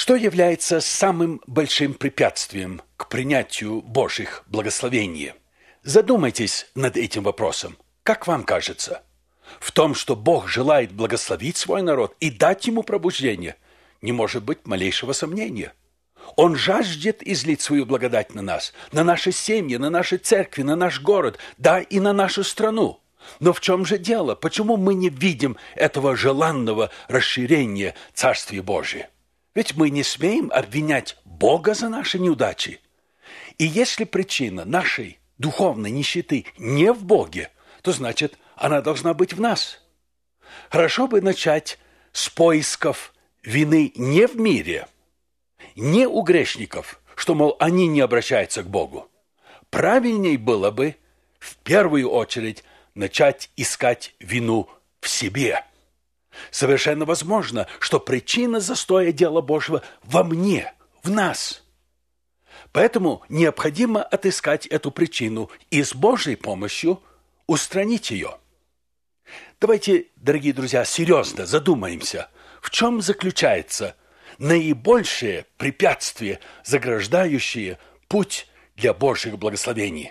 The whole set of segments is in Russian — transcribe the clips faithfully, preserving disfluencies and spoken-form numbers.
Что является самым большим препятствием к принятию Божьих благословений? Задумайтесь над этим вопросом. Как вам кажется? В том, что Бог желает благословить свой народ и дать ему пробуждение, не может быть малейшего сомнения. Он жаждет излить свою благодать на нас, на наши семьи, на наши церкви, на наш город, да и на нашу страну. Но в чем же дело? Почему мы не видим этого желанного расширения Царствия Божия? Ведь мы не смеем обвинять Бога за наши неудачи. И если причина нашей духовной нищеты не в Боге, то значит, она должна быть в нас. Хорошо бы начать с поисков вины не в мире, не у грешников, что, мол, они не обращаются к Богу. Правильней было бы в первую очередь начать искать вину в себе. Совершенно возможно, что причина застоя дела Божьего во мне, в нас. Поэтому необходимо отыскать эту причину и с Божьей помощью устранить ее. Давайте, дорогие друзья, серьезно задумаемся, в чем заключается наибольшее препятствие, заграждающее путь для Божьих благословений.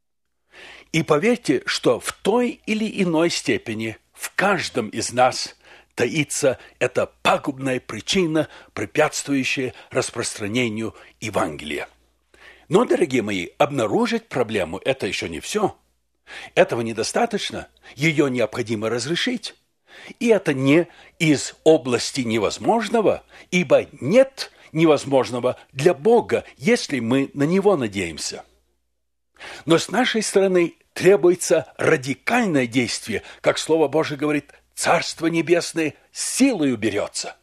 И поверьте, что в той или иной степени в каждом из нас таится эта пагубная причина, препятствующая распространению Евангелия. Но, дорогие мои, обнаружить проблему – это еще не все. Этого недостаточно, ее необходимо разрешить. И это не из области невозможного, ибо нет невозможного для Бога, если мы на Него надеемся. Но с нашей стороны требуется радикальное действие, как Слово Божие говорит, Царство Небесное силою берется.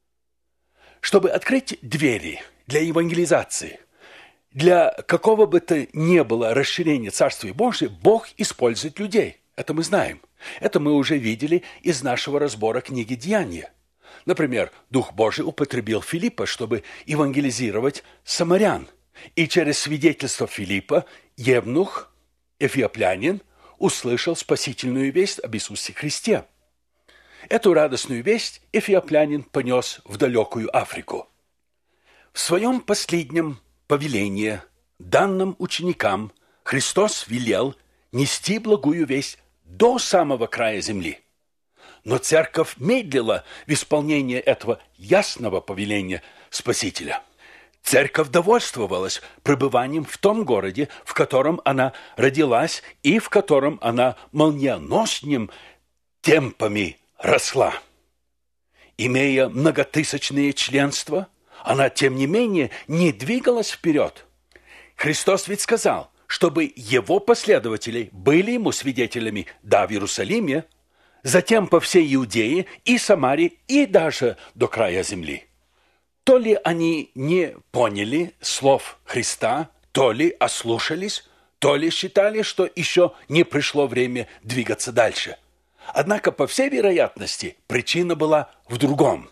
Чтобы открыть двери для евангелизации, для какого бы то ни было расширения Царствия Божия, Бог использует людей. Это мы знаем. Это мы уже видели из нашего разбора книги «Деяния». Например, Дух Божий употребил Филиппа, чтобы евангелизировать самарян. И через свидетельство Филиппа евнух, эфиоплянин, услышал спасительную весть об Иисусе Христе. Эту радостную весть эфиоплянин понес в далекую Африку. В своем последнем повелении, данном ученикам, Христос велел нести благую весть до самого края земли. Но церковь медлила в исполнении этого ясного повеления Спасителя. Церковь довольствовалась пребыванием в том городе, в котором она родилась и в котором она молниеносными темпами росла. Имея многотысячные членства, она, тем не менее, не двигалась вперед. Христос ведь сказал, чтобы его последователи были ему свидетелями да в Иерусалиме, затем по всей Иудее и Самарии и даже до края земли. То ли они не поняли слов Христа, то ли ослушались, то ли считали, что еще не пришло время двигаться дальше. Однако, по всей вероятности, причина была в другом.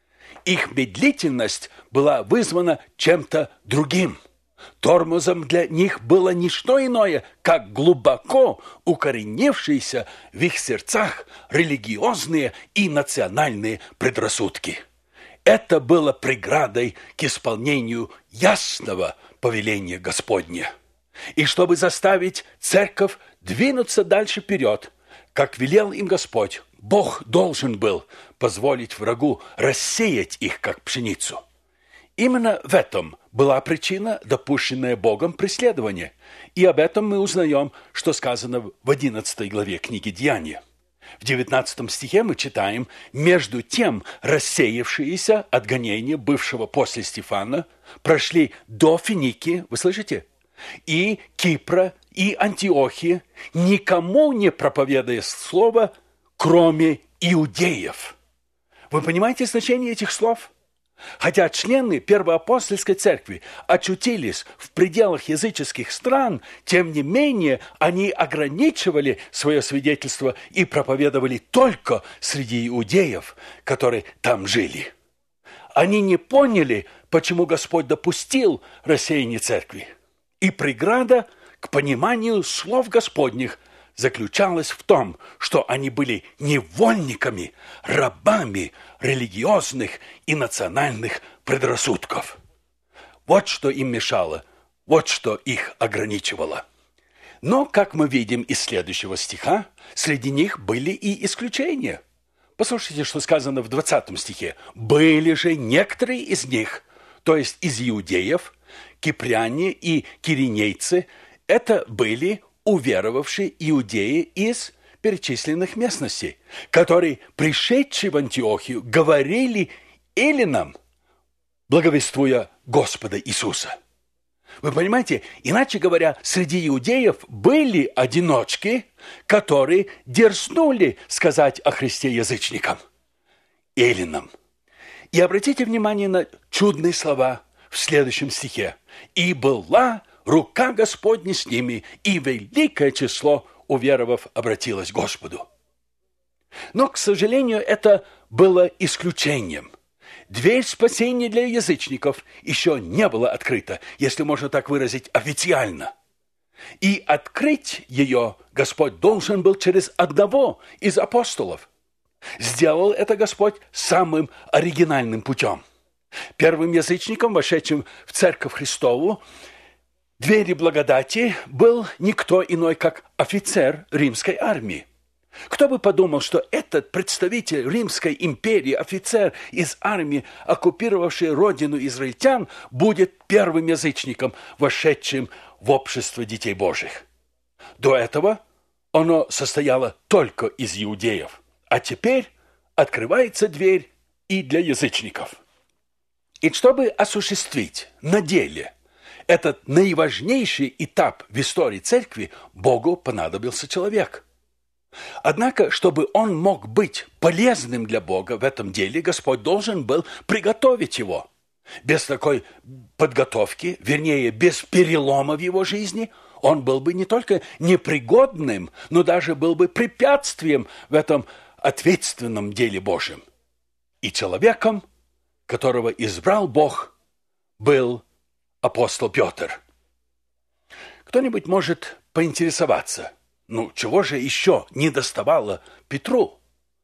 Их медлительность была вызвана чем-то другим. Тормозом для них было не что иное, как глубоко укоренившиеся в их сердцах религиозные и национальные предрассудки. Это было преградой к исполнению ясного повеления Господня. И чтобы заставить церковь двинуться дальше вперед, как велел им Господь, Бог должен был позволить врагу рассеять их, как пшеницу. Именно в этом была причина, допущенная Богом преследования. И об этом мы узнаем, что сказано в одиннадцатой главе книги «Деяния». В девятнадцатом стихе мы читаем: «Между тем рассеявшиеся от гонения бывшего после Стефана прошли до Финикии», вы слышите, «и Кипра, и Антиохии, никому не проповедуя слово, кроме иудеев». Вы понимаете значение этих слов? Хотя члены первоапостольской церкви очутились в пределах языческих стран, тем не менее они ограничивали свое свидетельство и проповедовали только среди иудеев, которые там жили. Они не поняли, почему Господь допустил рассеяние церкви. И преграда к пониманию слов Господних заключалась в том, что они были невольниками, рабами религиозных и национальных предрассудков. Вот что им мешало, вот что их ограничивало. Но, как мы видим из следующего стиха, среди них были и исключения. Послушайте, что сказано в двадцатом стихе. «Были же некоторые из них, то есть из иудеев, кипряне и киринейцы, это были уверовавшие иудеи из перечисленных местностей, которые, пришедшие в Антиохию, говорили эллинам, благовествуя Господа Иисуса». Вы понимаете, иначе говоря, среди иудеев были одиночки, которые дерзнули сказать о Христе язычникам, эллинам. И обратите внимание на чудные слова в следующем стихе. «И была рука Господня с ними, и великое число уверовав обратилось к Господу». Но, к сожалению, это было исключением. Дверь спасения для язычников еще не была открыта, если можно так выразить, официально. И открыть ее Господь должен был через одного из апостолов. Сделал это Господь самым оригинальным путем. Первым язычником, вошедшим в Церковь Христову, двери благодати, был никто иной, как офицер римской армии. Кто бы подумал, что этот представитель Римской империи, офицер из армии, оккупировавший родину израильтян, будет первым язычником, вошедшим в общество детей Божьих. До этого оно состояло только из иудеев, а теперь открывается дверь и для язычников. И чтобы осуществить на деле этот наиважнейший этап в истории церкви, Богу понадобился человек. Однако, чтобы он мог быть полезным для Бога в этом деле, Господь должен был приготовить его. Без такой подготовки, вернее, без перелома в его жизни, он был бы не только непригодным, но даже был бы препятствием в этом ответственном деле Божьем. И человеком, которого избрал Бог, был апостол Петр. Кто-нибудь может поинтересоваться, ну, чего же еще не доставало Петру?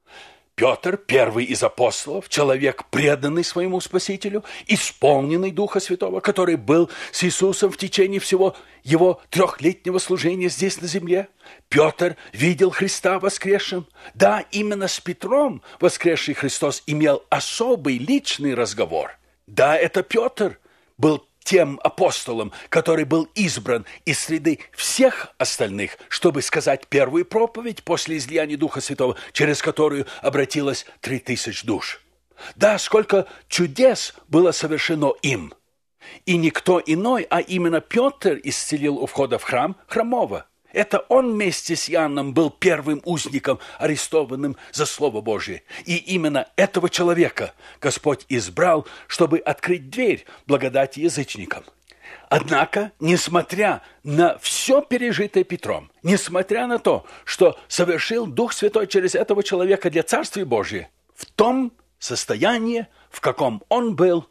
Петр, первый из апостолов, человек, преданный своему Спасителю, исполненный Духа Святого, который был с Иисусом в течение всего его трехлетнего служения здесь на земле. Петр видел Христа воскресшим. Да, именно с Петром воскресший Христос имел особый личный разговор. Да, это Петр был тем апостолом, который был избран из среды всех остальных, чтобы сказать первую проповедь после излияния Духа Святого, через которую обратилось три тысячи душ. Да, сколько чудес было совершено им. И никто иной, а именно Петр исцелил у входа в храм хромого. Это он вместе с Иоанном был первым узником, арестованным за Слово Божие. И именно этого человека Господь избрал, чтобы открыть дверь благодати язычникам. Однако, несмотря на все пережитое Петром, несмотря на то, что совершил Дух Святой через этого человека для Царствия Божия, в том состоянии, в каком он был,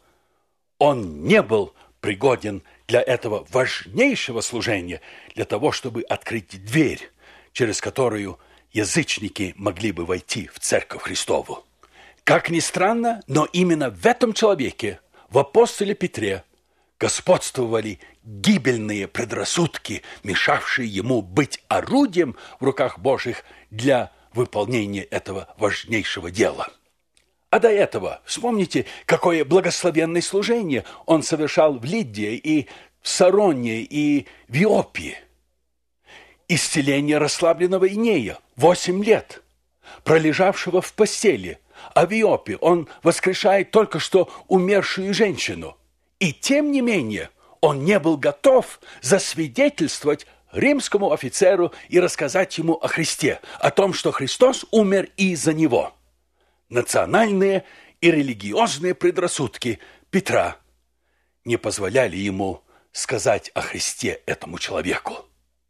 он не был пригоден для этого важнейшего служения, для того, чтобы открыть дверь, через которую язычники могли бы войти в Церковь Христову. Как ни странно, но именно в этом человеке, в апостоле Петре, господствовали гибельные предрассудки, мешавшие ему быть орудием в руках Божьих для выполнения этого важнейшего дела. А до этого, вспомните, какое благословенное служение он совершал в Лидии и в Сароне и в Иопии. Исцеление расслабленного Инея, восемь лет, пролежавшего в постели, а в Иопии он воскрешает только что умершую женщину. И тем не менее он не был готов засвидетельствовать римскому офицеру и рассказать ему о Христе, о том, что Христос умер и за него. Национальные и религиозные предрассудки Петра не позволяли ему сказать о Христе этому человеку.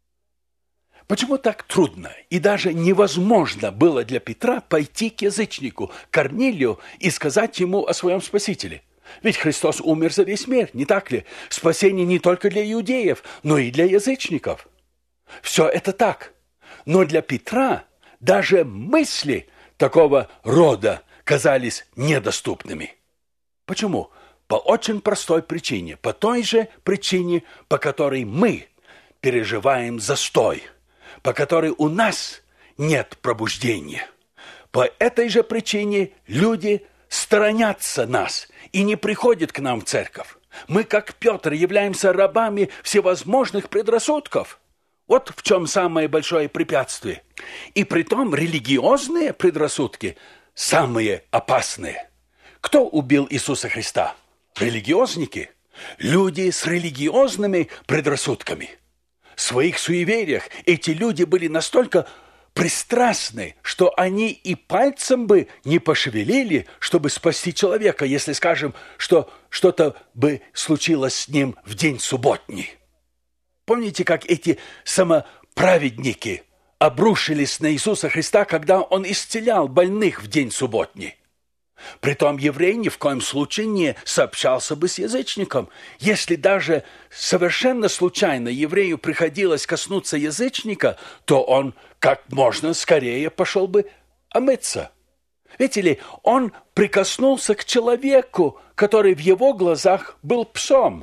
Почему так трудно и даже невозможно было для Петра пойти к язычнику, Корнилию, и сказать ему о своем Спасителе? Ведь Христос умер за весь мир, не так ли? Спасение не только для иудеев, но и для язычников. Все это так. Но для Петра даже мысли такого рода казались недоступными. Почему? По очень простой причине, по той же причине, по которой мы переживаем застой, по которой у нас нет пробуждения. По этой же причине люди сторонятся нас и не приходят к нам в церковь. Мы, как Петр, являемся рабами всевозможных предрассудков. Вот в чем самое большое препятствие. И притом религиозные предрассудки самые опасные. Кто убил Иисуса Христа? Религиозники. Люди с религиозными предрассудками. В своих суевериях эти люди были настолько пристрастны, что они и пальцем бы не пошевелили, чтобы спасти человека, если скажем, что что-то бы случилось с ним в день субботний. Помните, как эти самоправедники обрушились на Иисуса Христа, когда Он исцелял больных в день субботний? Притом еврей ни в коем случае не сообщался бы с язычником. Если даже совершенно случайно еврею приходилось коснуться язычника, то он как можно скорее пошел бы омыться. Видите ли, он прикоснулся к человеку, который в его глазах был псом.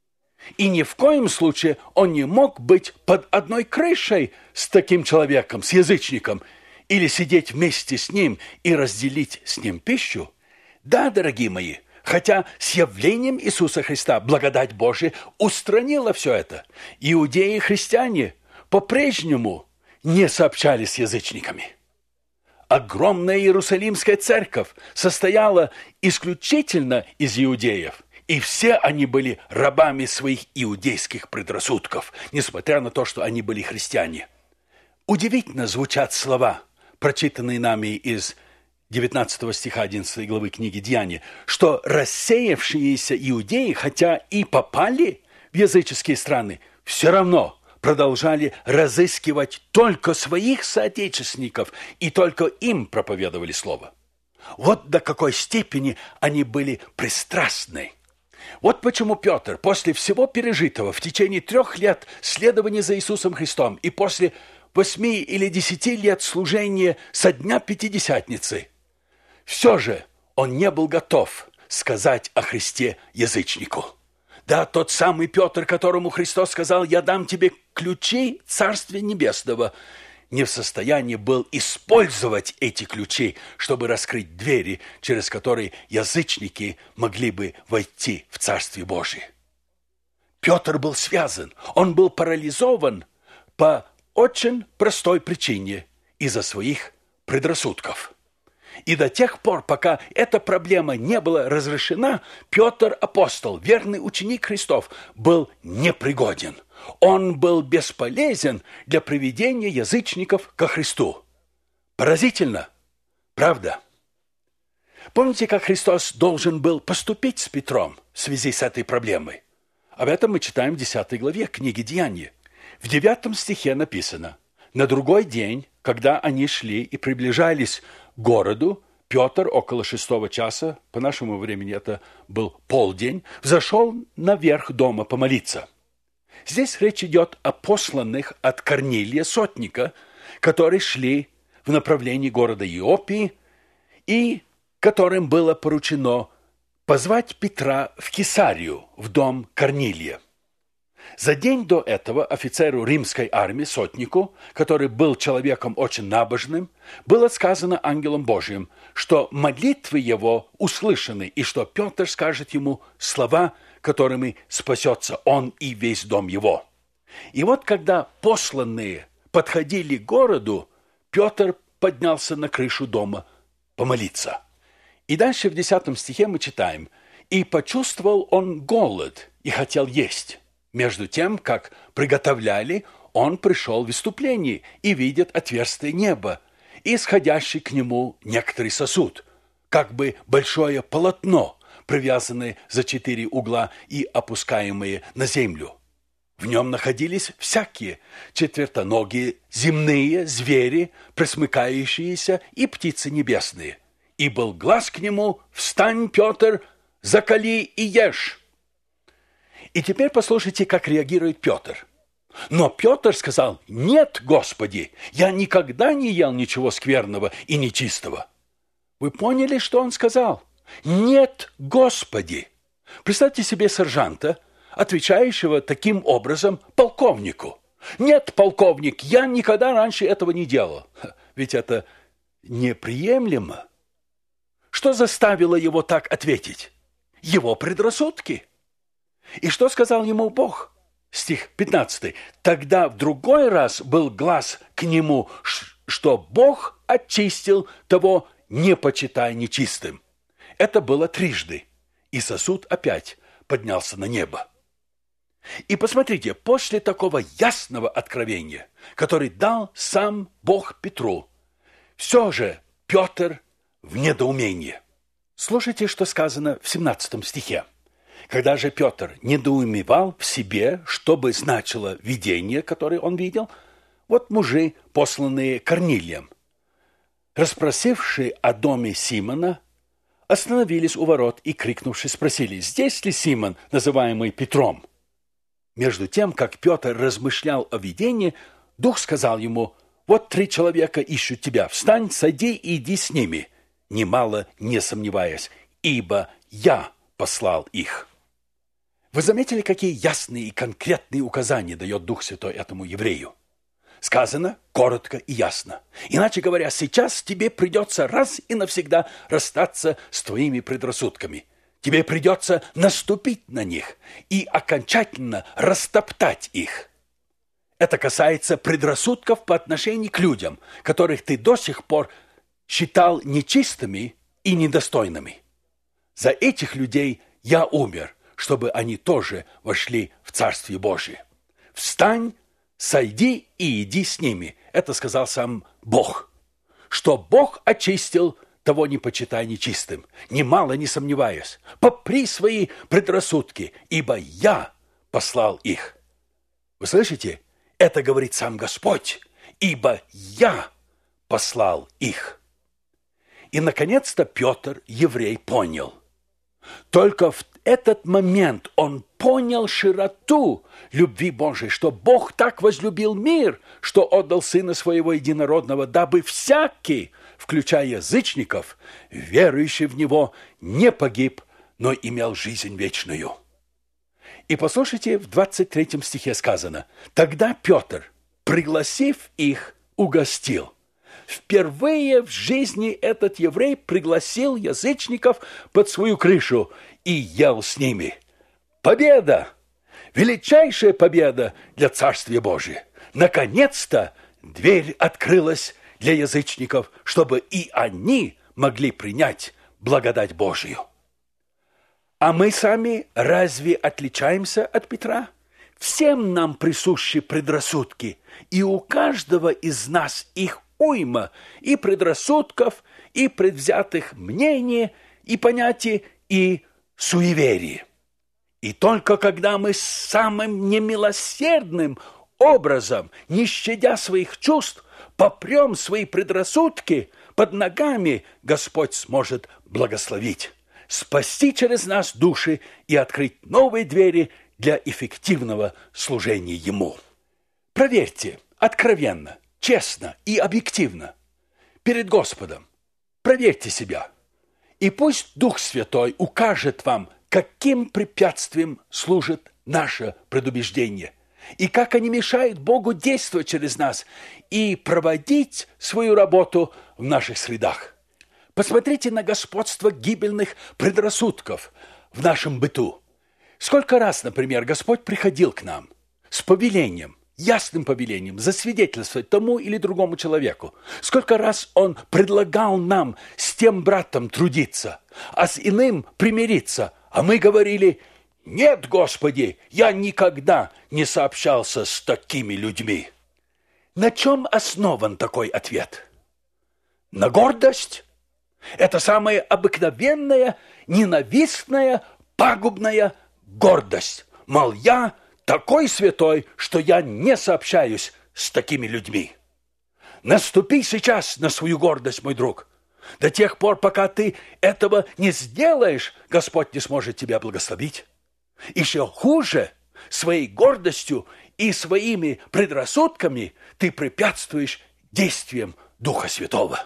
И ни в коем случае он не мог быть под одной крышей с таким человеком, с язычником, или сидеть вместе с ним и разделить с ним пищу. Да, дорогие мои, хотя с явлением Иисуса Христа благодать Божия устранила все это, иудеи и христиане по-прежнему не сообщались с язычниками. Огромная Иерусалимская церковь состояла исключительно из иудеев, и все они были рабами своих иудейских предрассудков, несмотря на то, что они были христиане. Удивительно звучат слова, прочитанные нами из девятнадцатого стиха одиннадцатой главы книги Деяния, что рассеявшиеся иудеи, хотя и попали в языческие страны, все равно продолжали разыскивать только своих соотечественников и только им проповедовали слово. Вот до какой степени они были пристрастны. Вот почему Петр после всего пережитого в течение трех лет следования за Иисусом Христом и после восьми или десяти лет служения со дня Пятидесятницы, все же он не был готов сказать о Христе язычнику. Да, тот самый Петр, которому Христос сказал: «Я дам тебе ключи Царствия Небесного», не в состоянии был использовать эти ключи, чтобы раскрыть двери, через которые язычники могли бы войти в Царствие Божие. Петр был связан, он был парализован по очень простой причине – из-за своих предрассудков. И до тех пор, пока эта проблема не была разрешена, Петр, апостол, верный ученик Христов, был непригоден. Он был бесполезен для приведения язычников ко Христу. Поразительно, правда? Помните, как Христос должен был поступить с Петром в связи с этой проблемой? Об этом мы читаем в десятой главе книги Деяния. В девятом стихе написано: «На другой день, когда они шли и приближались к городу, Петр около шестого часа, по нашему времени это был полдень, взошел наверх дома помолиться». Здесь речь идет о посланных от Корнилия сотника, которые шли в направлении города Иопии и которым было поручено позвать Петра в Кесарию, в дом Корнилия. За день до этого офицеру римской армии, сотнику, который был человеком очень набожным, было сказано ангелом Божьим, что молитвы его услышаны, и что Петр скажет ему слова, которыми спасется он и весь дом его. И вот когда посланные подходили к городу, Петр поднялся на крышу дома помолиться. И дальше в десятом стихе мы читаем: «И почувствовал он голод и хотел есть. Между тем, как приготовляли, он пришел в выступление и видит отверстие неба и исходящий к нему некоторый сосуд, как бы большое полотно, привязанные за четыре угла и опускаемые на землю. В нем находились всякие четвертоногие земные звери, пресмыкающиеся, и птицы небесные. И был глас к нему: «Встань, Петр, закали и ешь». И теперь послушайте, как реагирует Петр. Но Петр сказал: «Нет, Господи, я никогда не ел ничего скверного и нечистого». Вы поняли, что он сказал? «Нет, Господи». Представьте себе сержанта, отвечающего таким образом полковнику. Нет, полковник, я никогда раньше этого не делал. Ведь это неприемлемо. Что заставило его так ответить? Его предрассудки. И что сказал ему Бог? Стих пятнадцатый. Тогда в другой раз был глас к нему, что Бог очистил того, не почитай нечистым. Это было трижды. И сосуд опять поднялся на небо. И посмотрите, после такого ясного откровения, который дал сам Бог Петру, все же Петр в недоумении. Слушайте, что сказано в семнадцатом стихе. Когда же Петр недоумевал в себе, что бы значило видение, которое он видел, вот мужи, посланные Корнилием, расспросившие о доме Симона, остановились у ворот и, крикнувши, спросили, здесь ли Симон, называемый Петром? Между тем, как Петр размышлял о видении, Дух сказал ему, вот три человека ищут тебя, встань, сойди и иди с ними, немало не сомневаясь, ибо я послал их. Вы заметили, какие ясные и конкретные указания дает Дух Святой этому еврею? Сказано коротко и ясно. Иначе говоря, сейчас тебе придется раз и навсегда расстаться с твоими предрассудками. Тебе придется наступить на них и окончательно растоптать их. Это касается предрассудков по отношению к людям, которых ты до сих пор считал нечистыми и недостойными. За этих людей я умер, чтобы они тоже вошли в Царствие Божие. Встань, сойди и иди с ними. Это сказал сам Бог. Что Бог очистил, того не почитай нечистым, немало не сомневаясь. Попри свои предрассудки, ибо я послал их. Вы слышите? Это говорит сам Господь, ибо я послал их. И, наконец-то, Петр, еврей, понял. Только в этот момент он понял широту любви Божией, что Бог так возлюбил мир, что отдал Сына Своего Единородного, дабы всякий, включая язычников, верующий в Него, не погиб, но имел жизнь вечную. И послушайте, в двадцать третьем стихе сказано, «Тогда Петр, пригласив их, угостил». Впервые в жизни этот еврей пригласил язычников под свою крышу и ел с ними. Победа! Величайшая победа для Царствия Божия. Наконец-то дверь открылась для язычников, чтобы и они могли принять благодать Божию. А мы сами разве отличаемся от Петра? Всем нам присущи предрассудки, и у каждого из нас их уйма и предрассудков, и предвзятых мнений, и понятий, и суеверий. И только когда мы самым немилосердным образом, не щадя своих чувств, попрем свои предрассудки под ногами, Господь сможет благословить, спасти через нас души и открыть новые двери для эффективного служения Ему. Проверьте откровенно, честно и объективно перед Господом. Проверьте себя. И пусть Дух Святой укажет вам, каким препятствием служит наше предубеждение, и как они мешают Богу действовать через нас и проводить свою работу в наших средах. Посмотрите на господство гибельных предрассудков в нашем быту. Сколько раз, например, Господь приходил к нам с повелением, ясным повелением засвидетельствовать тому или другому человеку. Сколько раз Он предлагал нам с тем братом трудиться, а с иным примириться, а мы говорили: «Нет, Господи, я никогда не сообщался с такими людьми». На чем основан такой ответ? На гордость? Это самая обыкновенная, ненавистная, пагубная гордость. Мол, я такой святой, что я не сообщаюсь с такими людьми. Наступи сейчас на свою гордость, мой друг. До тех пор, пока ты этого не сделаешь, Господь не сможет тебя благословить. Еще хуже, своей гордостью и своими предрассудками ты препятствуешь действиям Духа Святого.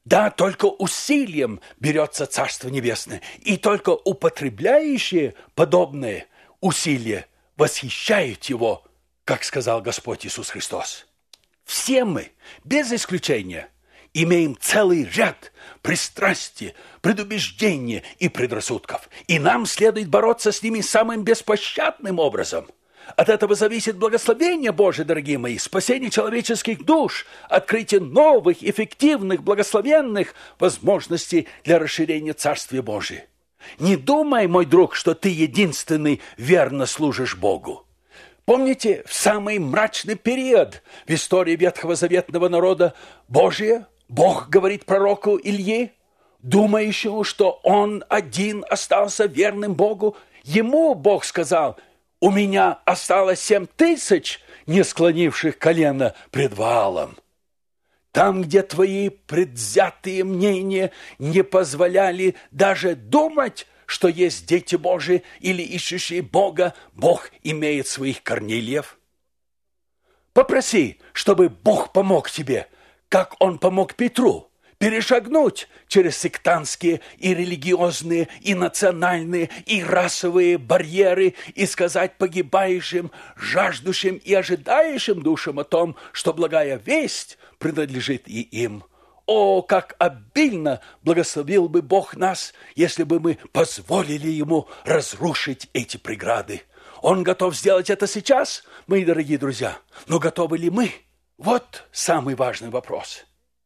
Да, только усилием берется Царство Небесное, и только употребляющие подобные усилия восхищают его, как сказал Господь Иисус Христос. Все мы, без исключения, имеем целый ряд пристрастий, предубеждений и предрассудков, и нам следует бороться с ними самым беспощадным образом. От этого зависит благословение Божие, дорогие мои, спасение человеческих душ, открытие новых, эффективных, благословенных возможностей для расширения Царствия Божия. Не думай, мой друг, что ты единственный верно служишь Богу. Помните, в самый мрачный период в истории ветхозаветного народа Божия Бог говорит пророку Илье, думающему, что он один остался верным Богу, ему Бог сказал: «У меня осталось семь тысяч, не склонивших колено пред Ваалом». Там, где твои предвзятые мнения не позволяли даже думать, что есть дети Божии или ищущие Бога, Бог имеет своих Корнилиев. Попроси, чтобы Бог помог тебе, как Он помог Петру, перешагнуть через сектантские и религиозные, и национальные, и расовые барьеры и сказать погибающим, жаждущим и ожидающим душам о том, что благая весть принадлежит и им. О, как обильно благословил бы Бог нас, если бы мы позволили Ему разрушить эти преграды. Он готов сделать это сейчас, мои дорогие друзья, но готовы ли мы? Вот самый важный вопрос.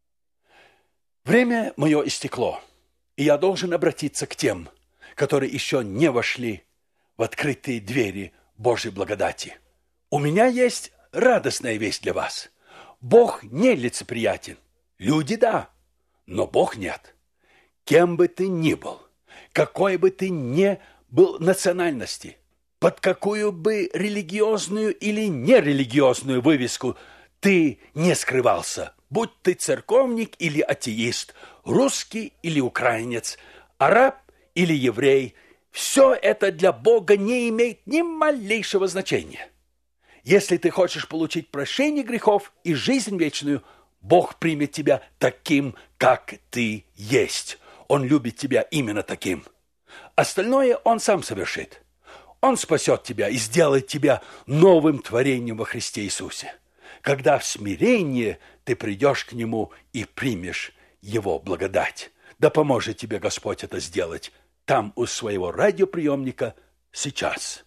Время мое истекло, и я должен обратиться к тем, которые еще не вошли в открытые двери Божьей благодати. У меня есть радостная весть для вас. Бог не лицеприятен. Люди – да, но Бог нет. Кем бы ты ни был, какой бы ты ни был национальности, под какую бы религиозную или нерелигиозную вывеску ты не скрывался, будь ты церковник или атеист, русский или украинец, араб или еврей, все это для Бога не имеет ни малейшего значения. Если ты хочешь получить прощение грехов и жизнь вечную, Бог примет тебя таким, как ты есть. Он любит тебя именно таким. Остальное Он сам совершит. Он спасет тебя и сделает тебя новым творением во Христе Иисусе, когда в смирении ты придешь к Нему и примешь Его благодать. Да поможет тебе Господь это сделать там у своего радиоприемника сейчас.